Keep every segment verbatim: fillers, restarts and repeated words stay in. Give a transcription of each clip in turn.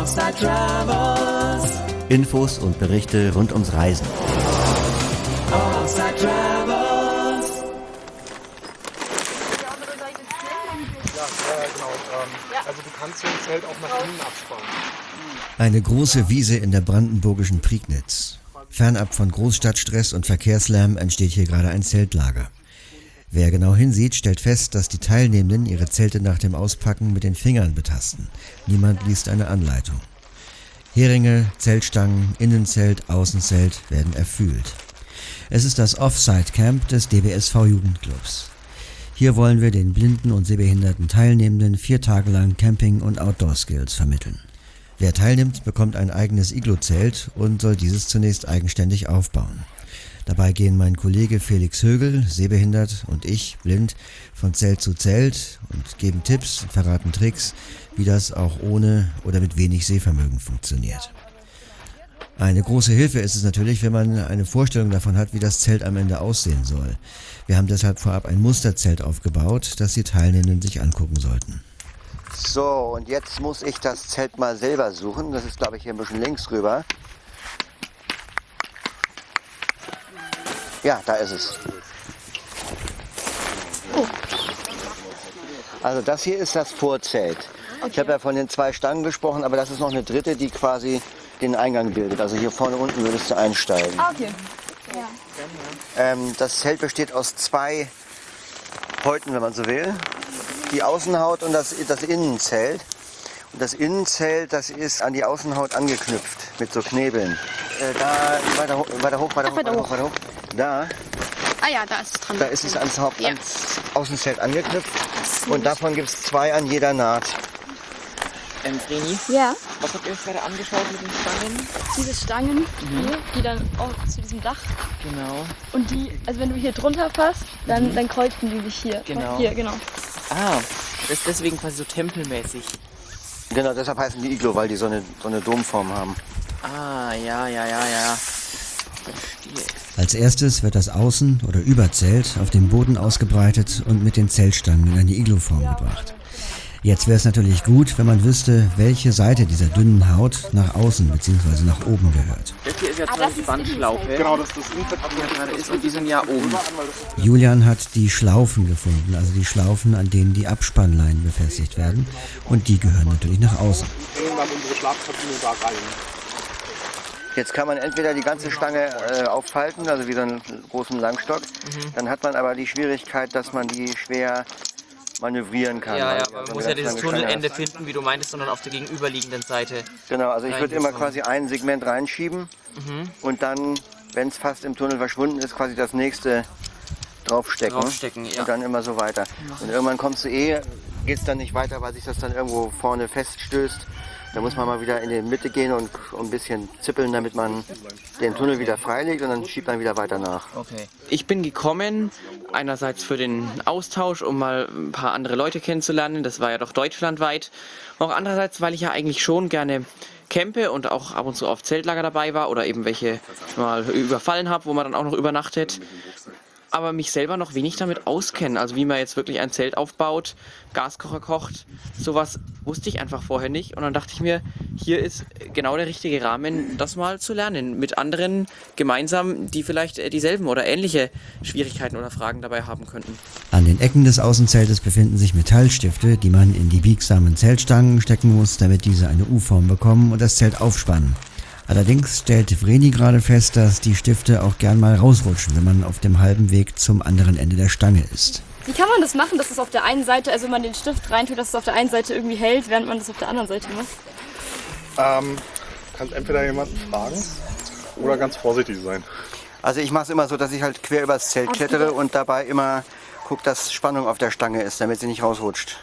Allside Travels. Infos und Berichte rund ums Reisen. Allside Travels. Ja, genau. Ähm, also du kannst so ein Zelt auch nach innen abspannen. Eine große Wiese in der brandenburgischen Prignitz. Fernab von Großstadtstress und Verkehrslärm entsteht hier gerade ein Zeltlager. Wer genau hinsieht, stellt fest, dass die Teilnehmenden ihre Zelte nach dem Auspacken mit den Fingern betasten. Niemand liest eine Anleitung. Heringe, Zeltstangen, Innenzelt, Außenzelt werden erfüllt. Es ist das Offside-Camp des D B S V-Jugendclubs. Hier wollen wir den blinden und sehbehinderten Teilnehmenden vier Tage lang Camping- und Outdoor-Skills vermitteln. Wer teilnimmt, bekommt ein eigenes Iglu-Zelt und soll dieses zunächst eigenständig aufbauen. Dabei gehen mein Kollege Felix Högel, sehbehindert, und ich, blind, von Zelt zu Zelt und geben Tipps und verraten Tricks, wie das auch ohne oder mit wenig Sehvermögen funktioniert. Eine große Hilfe ist es natürlich, wenn man eine Vorstellung davon hat, wie das Zelt am Ende aussehen soll. Wir haben deshalb vorab ein Musterzelt aufgebaut, das die Teilnehmenden sich angucken sollten. So, und jetzt muss ich das Zelt mal selber suchen. Das ist, glaube ich, hier ein bisschen links rüber. Ja, da ist es. Oh. Also das hier ist das Vorzelt. Okay. Ich habe ja von den zwei Stangen gesprochen, aber das ist noch eine dritte, die quasi den Eingang bildet. Also hier vorne unten würdest du einsteigen. Ah, okay. Ja. Ähm, das Zelt besteht aus zwei Häuten, wenn man so will. Die Außenhaut und das, das Innenzelt. Und das Innenzelt, das ist an die Außenhaut angeknüpft mit so Knebeln. Äh, da weiter, ho weiter hoch, weiter, Ach, hoch, weiter, hoch, weiter hoch. Da. Ah ja, da ist es dran. Da ist es ans, Haupt, ja. ans Außenzelt angeknüpft. Und davon gibt es zwei an jeder Naht. Ähm, Vreni, ja. Was habt ihr euch gerade angeschaut mit den Stangen? Diese Stangen, mhm. hier, die dann auch zu diesem Dach. Genau. Und die, also wenn du hier drunter fasst, dann, mhm. dann kreuzen die sich hier. Genau. Hier, genau. Ah, das ist deswegen quasi so tempelmäßig. Genau, deshalb heißen die Iglo, weil die so eine, so eine Domform haben. Ah, ja, ja, ja, ja. Verstehe. Als erstes wird das Außen- oder Überzelt auf dem Boden ausgebreitet und mit den Zeltstangen in eine Iglo-Form gebracht. Jetzt wäre es natürlich gut, wenn man wüsste, welche Seite dieser dünnen Haut nach außen bzw. nach oben gehört. Das hier ist ja ah, die Bandschlaufe. Genau, das ist das Innenzelt, die ja gerade ist, und die sind ja oben. Julian hat die Schlaufen gefunden, also die Schlaufen, an denen die Abspannleinen befestigt werden. Und die gehören natürlich nach außen. Jetzt kann man entweder die ganze Stange äh, auffalten, also wie so einen großen Langstock. Mhm. Dann hat man aber die Schwierigkeit, dass man die schwer manövrieren kann. Ja, ja, aber man muss ja dieses Tunnelende finden, wie du meintest, sondern auf der gegenüberliegenden Seite. Genau, also ich würde immer quasi ein Segment reinschieben mhm. und dann, wenn es fast im Tunnel verschwunden ist, quasi das nächste draufstecken. draufstecken ja. Und dann immer so weiter. Und irgendwann kommst du eh, geht es dann nicht weiter, weil sich das dann irgendwo vorne feststößt. Da muss man mal wieder in die Mitte gehen und ein bisschen zippeln, damit man den Tunnel wieder freilegt, und dann schiebt man wieder weiter nach. Okay. Ich bin gekommen, einerseits für den Austausch, um mal ein paar andere Leute kennenzulernen. Das war ja doch deutschlandweit. Auch andererseits, weil ich ja eigentlich schon gerne campe und auch ab und zu auf Zeltlager dabei war oder eben welche mal überfallen habe, wo man dann auch noch übernachtet. Aber mich selber noch wenig damit auskennen. Also wie man jetzt wirklich ein Zelt aufbaut, Gaskocher kocht, sowas wusste ich einfach vorher nicht. Und dann dachte ich mir, hier ist genau der richtige Rahmen, das mal zu lernen. Mit anderen gemeinsam, die vielleicht dieselben oder ähnliche Schwierigkeiten oder Fragen dabei haben könnten. An den Ecken des Außenzeltes befinden sich Metallstifte, die man in die biegsamen Zeltstangen stecken muss, damit diese eine U-Form bekommen und das Zelt aufspannen. Allerdings stellt Vreni gerade fest, dass die Stifte auch gern mal rausrutschen, wenn man auf dem halben Weg zum anderen Ende der Stange ist. Wie kann man das machen, dass es auf der einen Seite, also wenn man den Stift reintut, dass es auf der einen Seite irgendwie hält, während man das auf der anderen Seite macht? Ähm, kannst entweder jemanden fragen oder ganz vorsichtig sein. Also ich mache es immer so, dass ich halt quer übers Zelt klettere und dabei immer gucke, dass Spannung auf der Stange ist, damit sie nicht rausrutscht.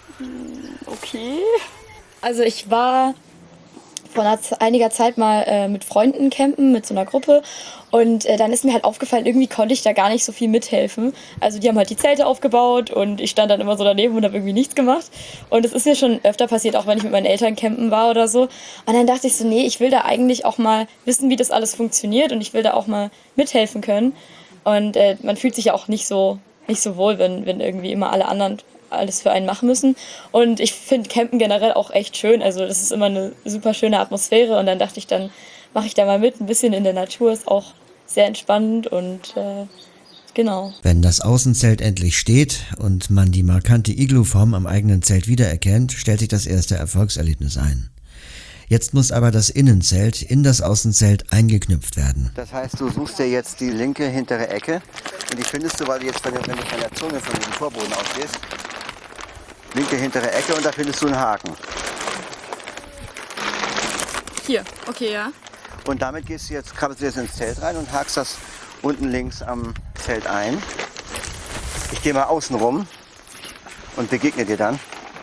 Okay. Also ich war vor einiger Zeit mal äh, mit Freunden campen, mit so einer Gruppe, und äh, dann ist mir halt aufgefallen, irgendwie konnte ich da gar nicht so viel mithelfen. Also die haben halt die Zelte aufgebaut und ich stand dann immer so daneben und habe irgendwie nichts gemacht. Und es ist mir schon öfter passiert, auch wenn ich mit meinen Eltern campen war oder so. Und dann dachte ich so, nee, ich will da eigentlich auch mal wissen, wie das alles funktioniert, und ich will da auch mal mithelfen können. Und äh, man fühlt sich ja auch nicht so, nicht so wohl, wenn, wenn irgendwie immer alle anderen alles für einen machen müssen. Und ich finde Campen generell auch echt schön. Also das ist immer eine super schöne Atmosphäre. Und dann dachte ich, dann mache ich da mal mit. Ein bisschen in der Natur ist auch sehr entspannend und äh, genau. Wenn das Außenzelt endlich steht und man die markante Iglu-Form am eigenen Zelt wiedererkennt, stellt sich das erste Erfolgserlebnis ein. Jetzt muss aber das Innenzelt in das Außenzelt eingeknüpft werden. Das heißt, du suchst dir jetzt die linke hintere Ecke und die findest du, weil du jetzt von der, wenn du von der Zunge von diesem Vorboden ausgehst, linke hintere Ecke und da findest du einen Haken. Hier, okay, ja. Und damit gehst du jetzt, krabbelst du jetzt ins Zelt rein und hakst das unten links am Zelt ein. Ich gehe mal außen rum und begegne dir dann.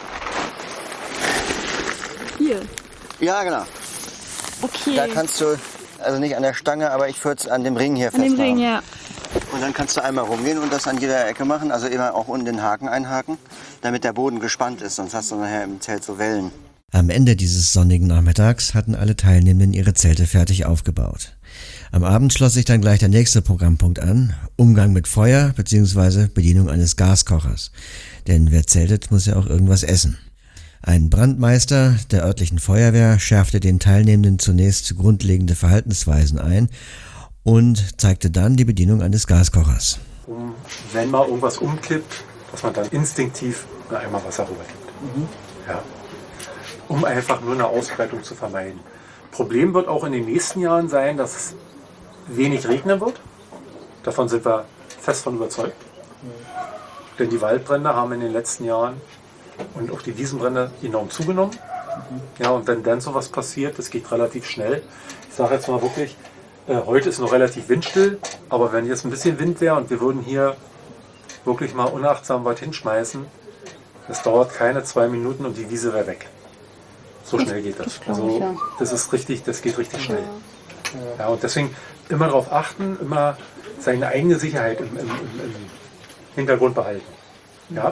Hier. Ja, genau. Okay. Da kannst du, also nicht an der Stange, aber ich würde es an dem Ring hier An dem festmachen. Ring, ja. Und dann kannst du einmal rumgehen und das an jeder Ecke machen, also immer auch unten den Haken einhaken, damit der Boden gespannt ist, sonst hast du nachher im Zelt so Wellen. Am Ende dieses sonnigen Nachmittags hatten alle Teilnehmenden ihre Zelte fertig aufgebaut. Am Abend schloss sich dann gleich der nächste Programmpunkt an, Umgang mit Feuer bzw. Bedienung eines Gaskochers. Denn wer zeltet, muss ja auch irgendwas essen. Ein Brandmeister der örtlichen Feuerwehr schärfte den Teilnehmenden zunächst grundlegende Verhaltensweisen ein und zeigte dann die Bedienung eines Gaskochers. Um, wenn mal irgendwas umkippt, dass man dann instinktiv einen Eimer Wasser rübergibt. Mhm. Ja. Um einfach nur eine Ausbreitung zu vermeiden. Problem wird auch in den nächsten Jahren sein, dass es wenig regnen wird. Davon sind wir fest von überzeugt. Mhm. Denn die Waldbrände haben in den letzten Jahren und auch die Wiesenbrände enorm zugenommen. Mhm. Ja, und wenn dann sowas passiert, das geht relativ schnell. Ich sage jetzt mal wirklich, äh, heute ist noch relativ windstill, aber wenn jetzt ein bisschen Wind wäre und wir würden hier wirklich mal unachtsam was hinschmeißen, das dauert keine zwei Minuten und die Wiese wäre weg. So schnell geht das. Also das ist richtig, das geht richtig schnell. Ja, und deswegen immer darauf achten, immer seine eigene Sicherheit im, im, im, im Hintergrund behalten. Ja?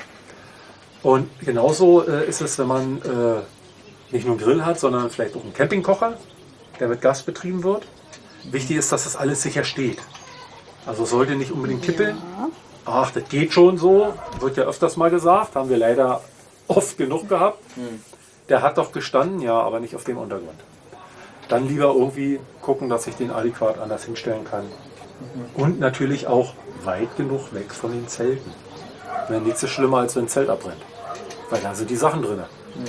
Und genauso äh, ist es, wenn man äh, nicht nur einen Grill hat, sondern vielleicht auch einen Campingkocher, der mit Gas betrieben wird. Wichtig ist, dass das alles sicher steht. Also sollte nicht unbedingt kippeln. Ach, das geht schon so, wird ja öfters mal gesagt, haben wir leider oft genug gehabt. Der hat doch gestanden, ja, aber nicht auf dem Untergrund. Dann lieber irgendwie gucken, dass ich den adäquat anders hinstellen kann. Und natürlich auch weit genug weg von den Zelten. Denn nichts ist schlimmer, als wenn ein Zelt abbrennt. Weil da sind die Sachen drin.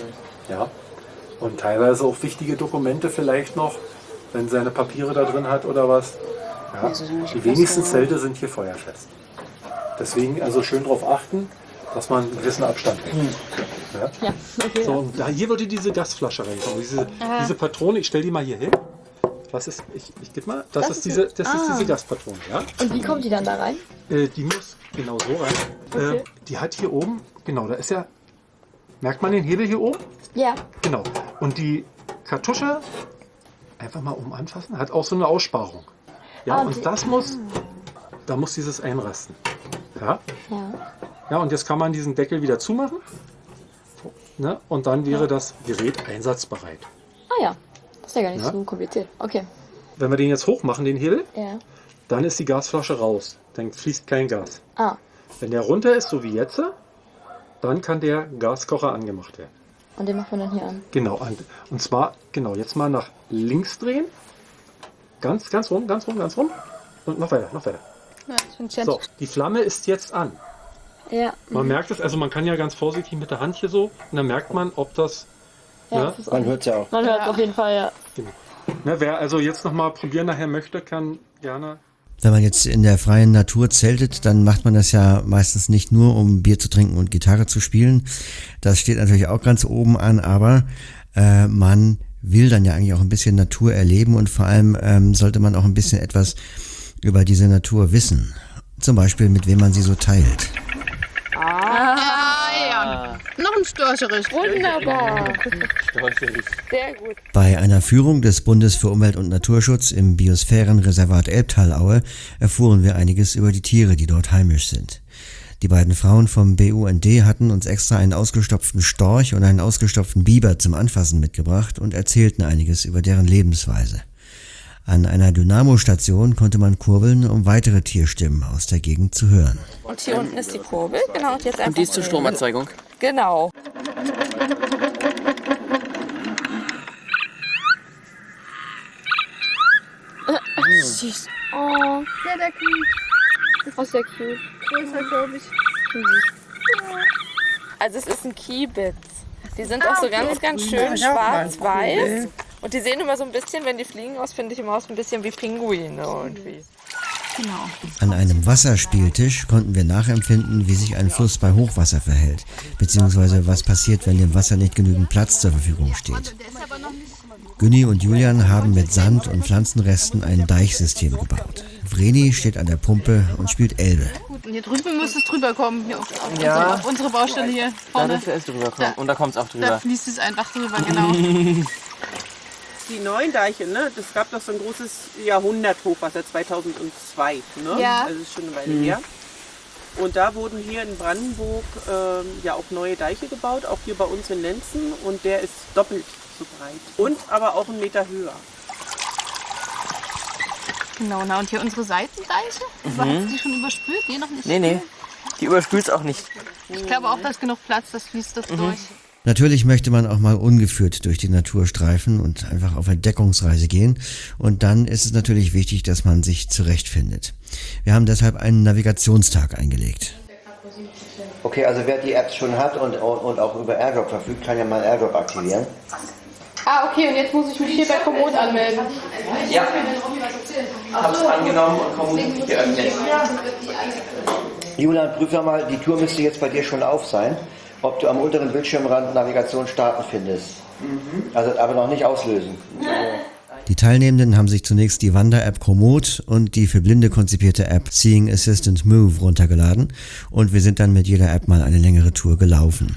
Ja. Und teilweise auch wichtige Dokumente vielleicht noch, wenn seine Papiere da drin hat oder was. Ja. Die wenigsten Zelte sind hier feuerfest. Deswegen also schön darauf achten, dass man einen gewissen Abstand hält. Ja? Ja, okay. So, und da, hier würde diese Gasflasche reinkommen. Diese, diese Patrone, ich stelle die mal hier hin. Was ist, ich, ich gebe mal, das, Das ist ist diese, eine- das ist ah. diese Gaspatrone. Ja? Und wie kommt die dann da rein? Äh, die muss genau so rein. Okay. Äh, die hat hier oben, genau, da ist ja, merkt man den Hebel hier oben? Ja. Genau. Und die Kartusche, einfach mal oben anfassen, hat auch so eine Aussparung. Ja, Ah, und die- das muss, da muss dieses einrasten. Ja? Ja. Ja, und jetzt kann man diesen Deckel wieder zumachen. So, ne? Und dann wäre das Gerät einsatzbereit. Ah ja. Das ist ja gar nicht Ja. so kompliziert. Okay. Wenn wir den jetzt hochmachen, den Hebel, Ja. dann ist die Gasflasche raus. Dann fließt kein Gas. Ah. Wenn der runter ist, so wie jetzt, dann kann der Gaskocher angemacht werden. Und den macht man dann hier an. Genau. Und, und zwar, genau, jetzt mal nach links drehen. Ganz, ganz rum, ganz rum, ganz rum. Und noch weiter, noch weiter. Ja, das funktioniert. So, die Flamme ist jetzt an. Ja. Man merkt es, also man kann ja ganz vorsichtig mit der Hand hier so, und dann merkt man, ob das, Ja, ja, das ist Man auch, hört es ja auch. man hört auf jeden Fall, ja. ne, wer also jetzt nochmal probieren nachher möchte, kann gerne. Wenn man jetzt in der freien Natur zeltet, dann macht man das ja meistens nicht nur, um Bier zu trinken und Gitarre zu spielen. Das steht natürlich auch ganz oben an, aber äh, man will dann ja eigentlich auch ein bisschen Natur erleben und vor allem ähm, sollte man auch ein bisschen etwas über diese Natur wissen. Zum Beispiel, mit wem man sie so teilt. Ah, ja. Noch ein Storcherich. Wunderbar. Sehr gut. Bei einer Führung des Bundes für Umwelt und Naturschutz im Biosphärenreservat Elbtalaue erfuhren wir einiges über die Tiere, die dort heimisch sind. Die beiden Frauen vom B U N D hatten uns extra einen ausgestopften Storch und einen ausgestopften Biber zum Anfassen mitgebracht und erzählten einiges über deren Lebensweise. An einer Dynamostation konnte man kurbeln, um weitere Tierstimmen aus der Gegend zu hören. Und hier unten ist die Kurbel, genau. Und, jetzt einfach Und die ist zur Stromerzeugung? Genau. Süß. Oh, Ja, der Kühl. das ist sehr cute. Größer, glaube ich. Also es ist ein Kiebitz. Die sind auch so ganz, ganz schön schwarz-weiß. Und die sehen immer so ein bisschen, wenn die fliegen aus, finde ich immer aus ein bisschen wie Pinguine irgendwie. Genau. An einem Wasserspieltisch konnten wir nachempfinden, wie sich ein Fluss bei Hochwasser verhält, beziehungsweise was passiert, wenn dem Wasser nicht genügend Platz zur Verfügung steht. Günni und Julian haben mit Sand und Pflanzenresten ein Deichsystem gebaut. Vreni steht an der Pumpe und spielt Elbe. Gut, und hier drüben muss es drüber kommen, hier auf, auf, Ja. unsere, auf unsere Baustelle hier Da vorne. dürfte es drüber kommen. Da- Und da kommt es auch Da drüber. fließt es einfach drüber, genau. Die neuen Deiche, ne? Das gab doch so ein großes Jahrhundert-Hochwasser zweitausendzwei, ne? Ja. Also das ist schon eine Weile her. Und da wurden hier in Brandenburg ähm, ja auch neue Deiche gebaut, auch hier bei uns in Lenzen. Und der ist doppelt so breit. Und aber auch einen Meter höher. Genau, na und hier unsere Seitendeiche. Hast du die schon überspült? Nee, noch nicht. Nee, nee. Die überspült es auch nicht. Ich glaube auch, da ist genug Platz, das fließt das durch. Natürlich möchte man auch mal ungeführt durch die Natur streifen und einfach auf Entdeckungsreise gehen. Und dann ist es natürlich wichtig, dass man sich zurechtfindet. Wir haben deshalb einen Navigationstag eingelegt. Okay, also wer die Apps schon hat und, und auch über AirDrop verfügt, kann ja mal AirDrop aktivieren. Ah, okay, und jetzt muss ich mich hier bei Komoot anmelden. Ja. Hab's angenommen und Komoot geöffnet. Julian, prüf doch mal, die Tour müsste jetzt bei dir schon auf sein, ob du am unteren Bildschirmrand Navigation starten findest. Also aber noch nicht auslösen. Die Teilnehmenden haben sich zunächst die Wander-App Komoot und die für Blinde konzipierte App Seeing Assistant Move runtergeladen und wir sind dann mit jeder App mal eine längere Tour gelaufen.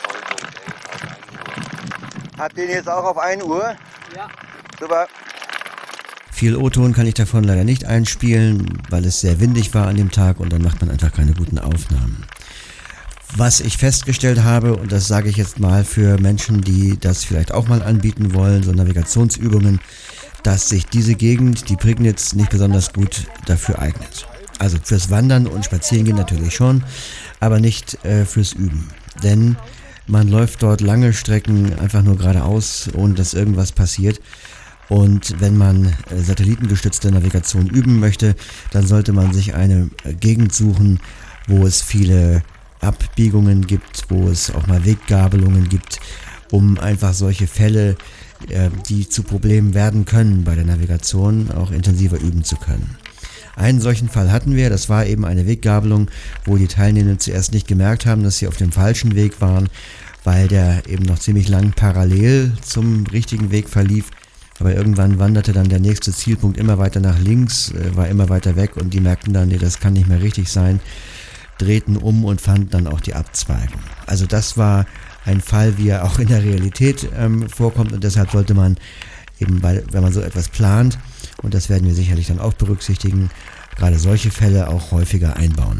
Habt ihr den jetzt auch auf ein Uhr? Ja. Super. Viel O-Ton kann ich davon leider nicht einspielen, weil es sehr windig war an dem Tag und dann macht man einfach keine guten Aufnahmen. Was ich festgestellt habe, und das sage ich jetzt mal für Menschen, die das vielleicht auch mal anbieten wollen, so Navigationsübungen, dass sich diese Gegend, die Prignitz, nicht besonders gut dafür eignet. Also fürs Wandern und Spazierengehen natürlich schon, aber nicht äh, fürs Üben. Denn man läuft dort lange Strecken einfach nur geradeaus, ohne dass irgendwas passiert. Und wenn man äh, satellitengestützte Navigation üben möchte, dann sollte man sich eine äh, Gegend suchen, wo es viele Abbiegungen gibt, wo es auch mal Weggabelungen gibt, um einfach solche Fälle, äh, die zu Problemen werden können bei der Navigation, auch intensiver üben zu können. Einen solchen Fall hatten wir, das war eben eine Weggabelung, wo die Teilnehmenden zuerst nicht gemerkt haben, dass sie auf dem falschen Weg waren, weil der eben noch ziemlich lang parallel zum richtigen Weg verlief. Aber irgendwann wanderte dann der nächste Zielpunkt immer weiter nach links, äh, war immer weiter weg und die merkten dann, nee, das kann nicht mehr richtig sein, drehten um und fanden dann auch die Abzweigung. Also das war ein Fall, wie er auch in der Realität ähm, vorkommt und deshalb sollte man eben, bei, wenn man so etwas plant, und das werden wir sicherlich dann auch berücksichtigen, gerade solche Fälle auch häufiger einbauen.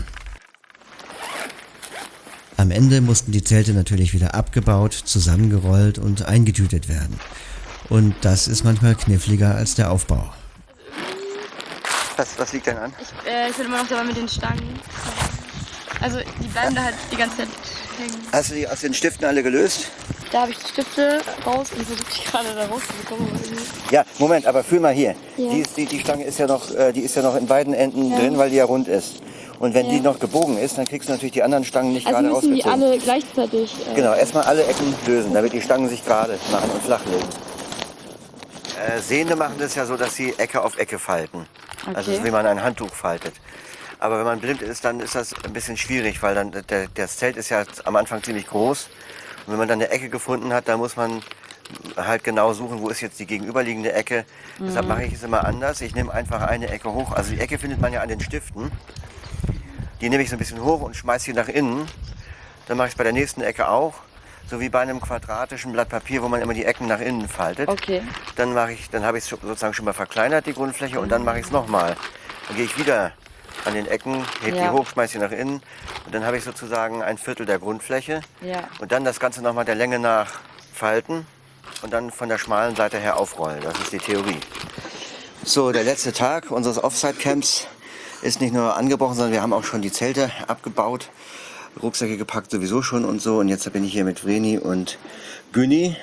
Am Ende mussten die Zelte natürlich wieder abgebaut, zusammengerollt und eingetütet werden. Und das ist manchmal kniffliger als der Aufbau. Was, was liegt denn an? Ich, äh, ich bin immer noch dabei mit den Stangen. Also die bleiben da halt die ganze Zeit hängen. Hast du die aus den Stiften alle gelöst? Da habe ich die Stifte raus und versuche ich gerade da rauszubekommen. aber irgendwie- Ja, Moment, aber fühl mal hier. Ja. Die, ist, die, die Stange ist ja, noch, äh, die ist ja noch in beiden Enden Ja. drin, weil die ja rund ist. Und wenn Ja. die noch gebogen ist, dann kriegst du natürlich die anderen Stangen nicht Also gerade müssen die ausgezogen. alle gleichzeitig. Äh, Genau, erstmal alle Ecken lösen, damit die Stangen sich gerade machen und flach legen. Äh, Sehende machen das ja so, dass sie Ecke auf Ecke falten. Also Okay. wie man ein Handtuch faltet. Aber wenn man blind ist, dann ist das ein bisschen schwierig, weil dann der, das Zelt ist ja am Anfang ziemlich groß. Und wenn man dann eine Ecke gefunden hat, dann muss man halt genau suchen, wo ist jetzt die gegenüberliegende Ecke. Mhm. Deshalb mache ich es immer anders. Ich nehme einfach eine Ecke hoch. Also die Ecke findet man ja an den Stiften. Die nehme ich so ein bisschen hoch und schmeiße sie nach innen. Dann mache ich es bei der nächsten Ecke auch. So wie bei einem quadratischen Blatt Papier, wo man immer die Ecken nach innen faltet. Okay. Dann mache ich, dann habe ich es sozusagen schon mal verkleinert, die Grundfläche, und dann mache ich es nochmal. Dann gehe ich wieder an den Ecken, hebe Ja. die hoch, schmeiße sie nach innen und dann habe ich sozusagen ein Viertel der Grundfläche. Ja. Und dann das Ganze nochmal der Länge nach falten und dann von der schmalen Seite her aufrollen. Das ist die Theorie. So, der letzte Tag unseres Offsite-Camps ist nicht nur angebrochen, sondern wir haben auch schon die Zelte abgebaut, Rucksäcke gepackt sowieso schon und so. Und jetzt bin ich hier mit Vreni und Günni.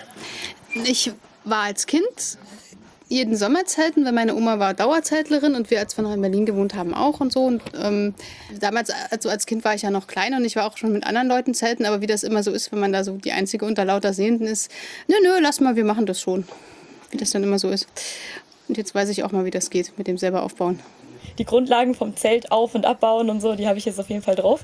Ich war als Kind jeden Sommer zelten, weil meine Oma war Dauerzeltlerin und wir, als wir noch in Berlin gewohnt haben, auch und so. Und ähm, damals, also als Kind war ich ja noch klein und ich war auch schon mit anderen Leuten zelten, aber wie das immer so ist, wenn man da so die Einzige unter lauter Sehenden ist, nö, nö, lass mal, wir machen das schon. Wie das dann immer so ist. Und jetzt weiß ich auch mal, wie das geht, mit dem selber aufbauen. Die Grundlagen vom Zelt auf- und abbauen und so, die habe ich jetzt auf jeden Fall drauf.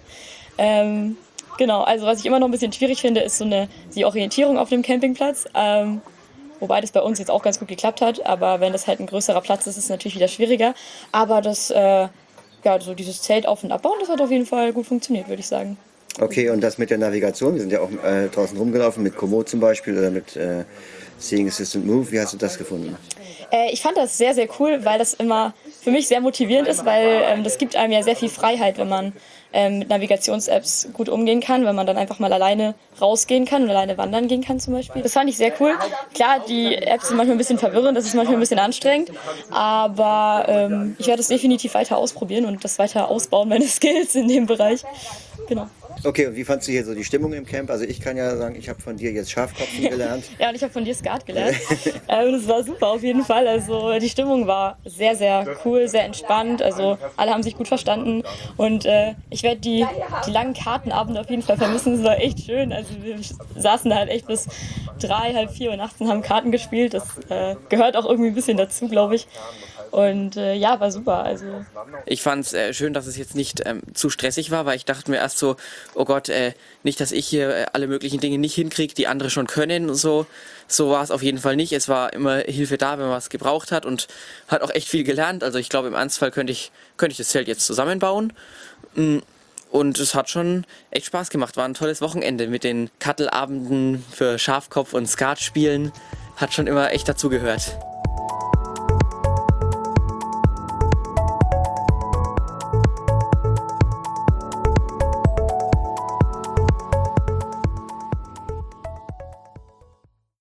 Ähm, genau, also was ich immer noch ein bisschen schwierig finde, ist so eine die Orientierung auf dem Campingplatz. Ähm, wobei das bei uns jetzt auch ganz gut geklappt hat, aber wenn das halt ein größerer Platz ist, ist es natürlich wieder schwieriger. Aber das, äh, ja, so dieses Zelt auf- und abbauen, das hat auf jeden Fall gut funktioniert, würde ich sagen. Okay, und das mit der Navigation, wir sind ja auch äh, draußen rumgelaufen, mit Komoot zum Beispiel oder mit äh, Seeing Assistant Move, wie hast du das gefunden? Äh, ich fand das sehr, sehr cool, weil das immer für mich sehr motivierend ist, weil ähm, das gibt einem ja sehr viel Freiheit, wenn man ähm, mit Navigations-Apps gut umgehen kann, wenn man dann einfach mal alleine rausgehen kann und alleine wandern gehen kann zum Beispiel. Das fand ich sehr cool. Klar, die Apps sind manchmal ein bisschen verwirrend, das ist manchmal ein bisschen anstrengend, aber ähm, ich werde es definitiv weiter ausprobieren und das weiter ausbauen, meine Skills in dem Bereich. Genau. Okay, und wie fandst du hier so die Stimmung im Camp? Also ich kann ja sagen, ich habe von dir jetzt Schafkopfen gelernt. Ja, und ich habe von dir Skat gelernt. ähm, das war super auf jeden Fall. Also die Stimmung war sehr, sehr cool, sehr entspannt. Also alle haben sich gut verstanden. Und äh, ich werde die, die langen Kartenabende auf jeden Fall vermissen. Es war echt schön. Also wir saßen da halt echt bis drei, halb vier Uhr nachts und haben Karten gespielt. Das äh, gehört auch irgendwie ein bisschen dazu, glaube ich. Und äh, ja, war super. Also ich fand es äh, schön, dass es jetzt nicht ähm, zu stressig war, weil ich dachte mir erst so, oh Gott, äh, nicht, dass ich hier äh, alle möglichen Dinge nicht hinkriege, die andere schon können und so. So war es auf jeden Fall nicht. Es war immer Hilfe da, wenn man was gebraucht hat und hat auch echt viel gelernt. Also ich glaube, im Ernstfall könnte ich, könnte ich das Zelt jetzt zusammenbauen. Und es hat schon echt Spaß gemacht. War ein tolles Wochenende mit den Kattelabenden für Schafkopf und Skat spielen. Hat schon immer echt dazugehört.